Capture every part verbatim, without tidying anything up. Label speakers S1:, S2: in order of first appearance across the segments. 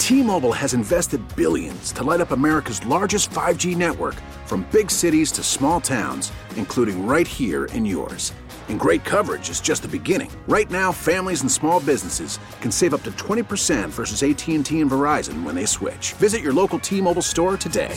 S1: T-Mobile has invested billions to light up America's largest five G network, from big cities to small towns, including right here in yours. And great coverage is just the beginning. Right now, families and small businesses can save up to twenty percent versus A T and T and Verizon when they switch. Visit your local T-Mobile store today.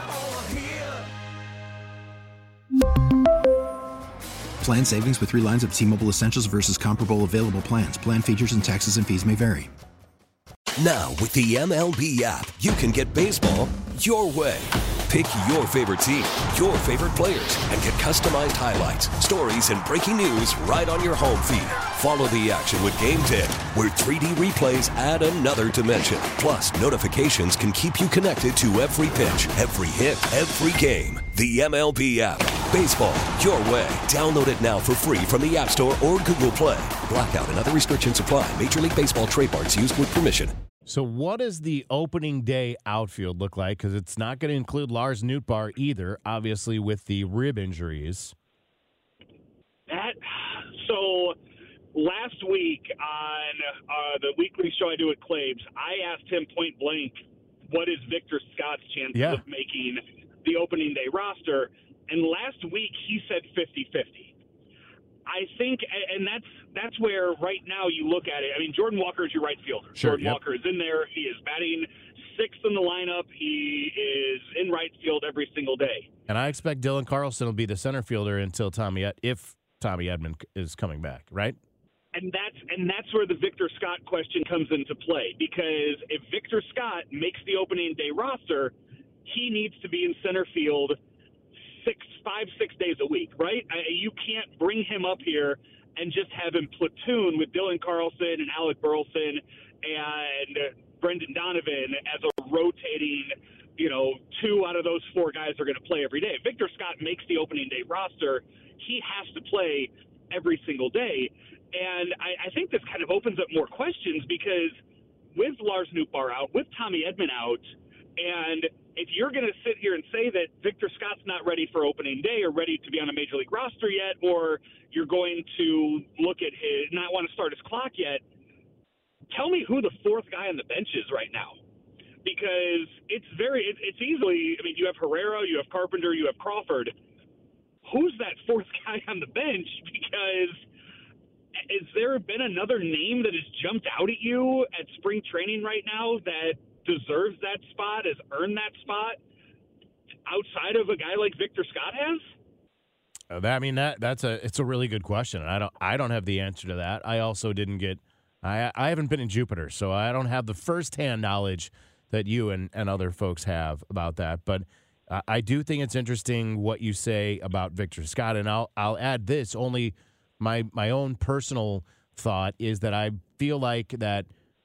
S2: Plan savings with three lines of T-Mobile Essentials versus comparable available plans. Plan features and taxes and fees may vary.
S3: Now, with the M L B app, you can get baseball your way. Pick your favorite team, your favorite players, and get customized highlights, stories, and breaking news right on your home feed. Follow the action with Game Day, where three D replays add another dimension. Plus, notifications can keep you connected to every pitch, every hit, every game. The M L B app. Baseball your way. Download it now for free from the App Store or Google Play. Blackout and other restrictions apply. Major League Baseball trademarks used with permission.
S4: So what does the opening day outfield look like? Because it's not going to include Lars Nootbaar either, obviously, with the rib injuries.
S5: That so last week on uh, the weekly show I do with Claves, I asked him point blank, what is Victor Scott's chances
S4: yeah.
S5: of making the opening day roster? And last week he said fifty-fifty. I think, and that's that's where right now you look at it. I mean, Jordan Walker is your right fielder.
S4: Sure,
S5: Jordan
S4: yep.
S5: Walker is in there. He is batting sixth in the lineup. He is in right field every single day.
S4: And I expect Dylan Carlson will be the center fielder until Tommy, if Tommy Edman is coming back, right?
S5: And that's and that's where the Victor Scott question comes into play, because if Victor Scott makes the opening day roster, he needs to be in center field six, five, six days a week, right? I, you can't bring him up here and just have him platoon with Dylan Carlson and Alec Burleson and Brendan Donovan as a rotating, you know, two out of those four guys are going to play every day. If Victor Scott makes the opening day roster, he has to play every single day. And I, I think this kind of opens up more questions, because with Lars Nootbaar out, with Tommy Edman out, and if you're going to sit here and say that Victor Scott's not ready for opening day or ready to be on a major league roster yet, or you're going to look at his, not want to start his clock yet, tell me who the fourth guy on the bench is right now. Because it's very, it, it's easily, I mean, you have Herrera, you have Carpenter, you have Crawford. Who's that fourth guy on the bench? Because has there been another name that has jumped out at you at spring training right now that deserves that spot, has earned that spot outside of a guy like Victor Scott has?
S4: Uh, that, I mean, that that's a it's a really good question. I don't I don't have the answer to that. I also didn't get I I haven't been in Jupiter, so I don't have the firsthand knowledge that you and, and other folks have about that. But uh, I do think it's interesting what you say about Victor Scott, and I'll I'll add this. Only my my own personal thought is that I feel like that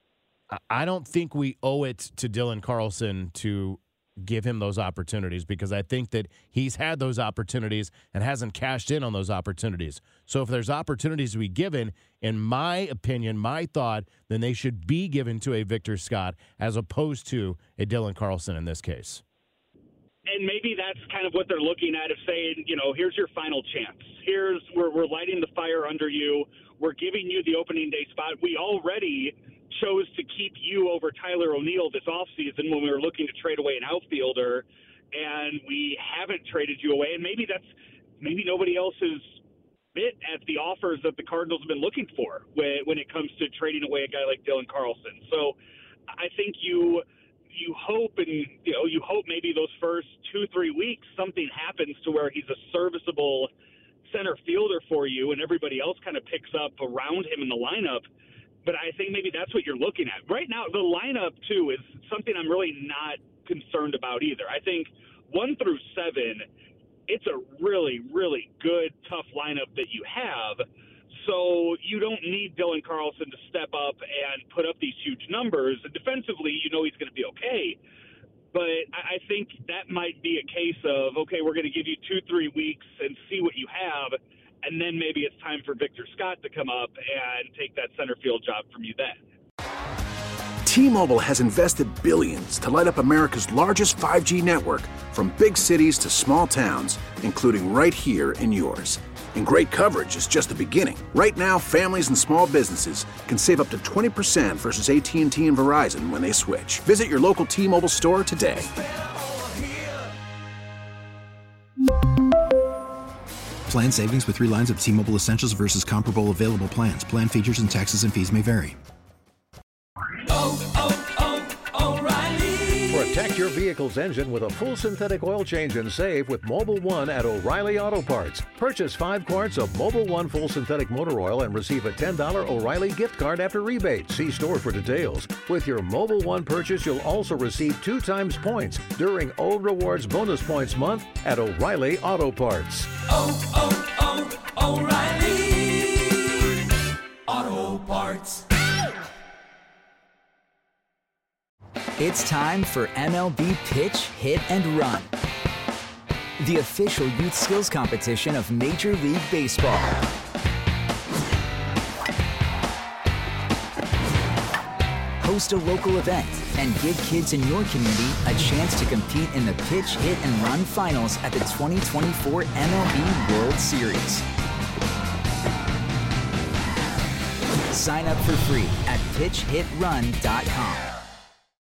S4: I don't think we owe it to Dylan Carlson to give him those opportunities, because I think that he's had those opportunities and hasn't cashed in on those opportunities. So if there's opportunities to be given, in my opinion, my thought, then they should be given to a Victor Scott as opposed to a Dylan Carlson in this case.
S5: And maybe that's kind of what they're looking at, of saying, you know, here's your final chance. Here's where we're lighting the fire under you. We're giving you the opening day spot. We already chose to keep you over Tyler O'Neill this offseason when we were looking to trade away an outfielder, and we haven't traded you away. And maybe that's maybe nobody else has bit at the offers that the Cardinals have been looking for when, when it comes to trading away a guy like Dylan Carlson. So I think you you hope and you know you hope maybe those first two three weeks something happens to where he's a serviceable center fielder for you, and everybody else kind of picks up around him in the lineup. But I think maybe that's what you're looking at. Right now, the lineup, too, is something I'm really not concerned about either. I think one through seven, it's a really, really good, tough lineup that you have. So you don't need Dylan Carlson to step up and put up these huge numbers. And defensively, you know he's going to be okay. But I think that might be a case of, okay, we're going to give you two, three weeks and see what you have, and then maybe it's time for Victor Scott to come up and take that center field job from you then.
S1: T-Mobile has invested billions to light up America's largest five G network, from big cities to small towns, including right here in yours. And great coverage is just the beginning. Right now, families and small businesses can save up to twenty percent versus A T and T and Verizon when they switch. Visit your local T-Mobile store today.
S2: Plan savings with three lines of T-Mobile Essentials versus comparable available plans. Plan features and taxes and fees may vary.
S6: Oh, oh, O'Reilly. Protect your vehicle's engine with a full synthetic oil change and save with Mobil one at O'Reilly Auto Parts. Purchase five quarts of Mobil one full synthetic motor oil and receive a ten dollars O'Reilly gift card after rebate. See store for details. With your Mobil one purchase, you'll also receive two times points during O Rewards Bonus Points Month at O'Reilly Auto Parts.
S7: Oh, oh, oh, O'Reilly Auto Parts.
S8: It's time for M L B Pitch, Hit, and Run, the official youth skills competition of Major League Baseball. Host a local event and give kids in your community a chance to compete in the Pitch, Hit, and Run finals at the twenty twenty-four M L B World Series. Sign up for free at pitch hit run dot com.